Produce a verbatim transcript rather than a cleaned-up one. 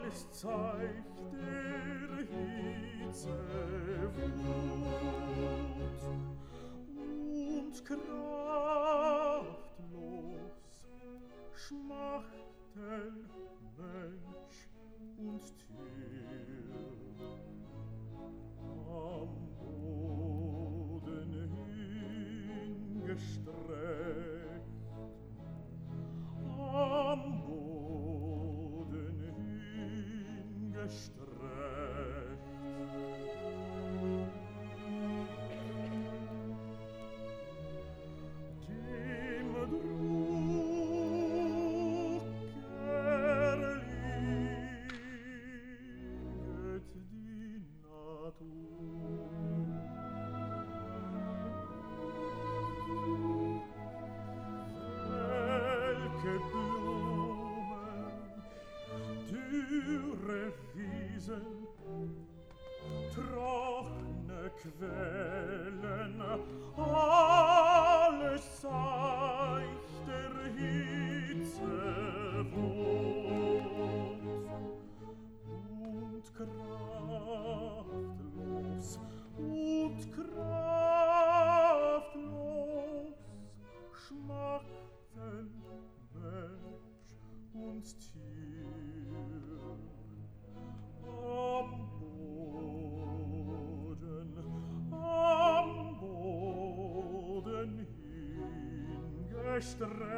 alles zeigt der Hitze Wut und kraftlos schmachten Mensch und Tier am Boden hingestreckt, am Boden hingestreckt. Dem Drucker lieget die Natur. Welke Blumen, dürre Wiesen, trockene Quellen, alles zeigt der Hitze Wut und kraftlos und kraftlos schmachten Mensch und Tier am Boden, am Boden hingestreckt.